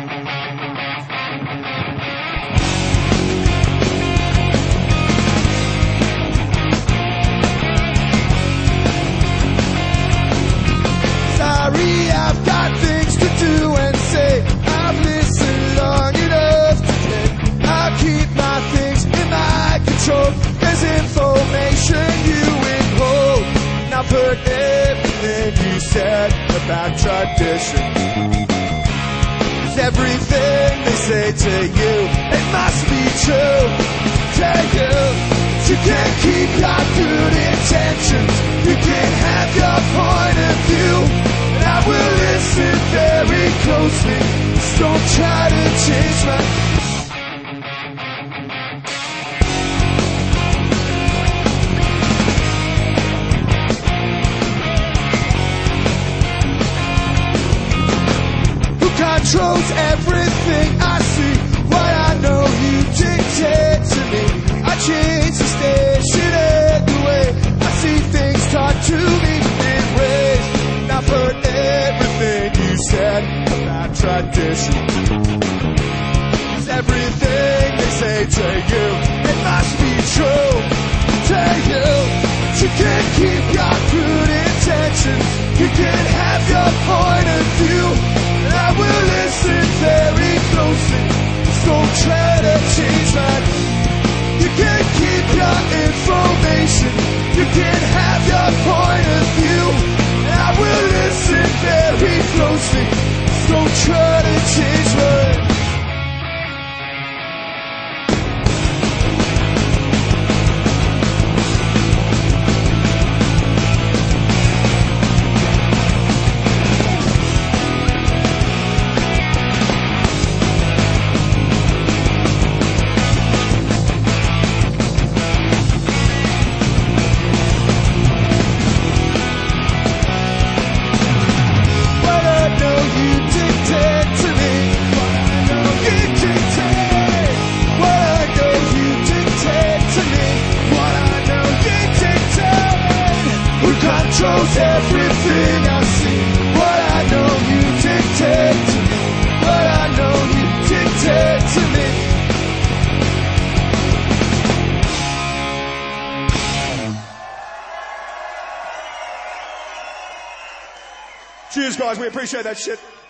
Sorry, I've got things to do and say. I've listened long enough today. I'll keep my things in my control. There's information you withhold, and I've heard everything you said about tradition. It's everything they say to you, it must be true to you. You can keep your good intentions, you can have your point of view, and I will listen very closely. Just don't try to change my... Who controls everything I see? What I know you dictate to me. I change the station anyway. I see things taught to me in ways, and I've heard everything you said about tradition. It's everything they say to you, it must be true to you. You can keep your good intentions, you can have your point of view, and I will listen very closely. Just don't try to change my... You can keep your information, you can have your point of view, and I will listen very closely. Just don't try to change mine. Controls everything I see. What I know you dictate to me. What I know you dictate to me. Cheers, guys. We appreciate that shit.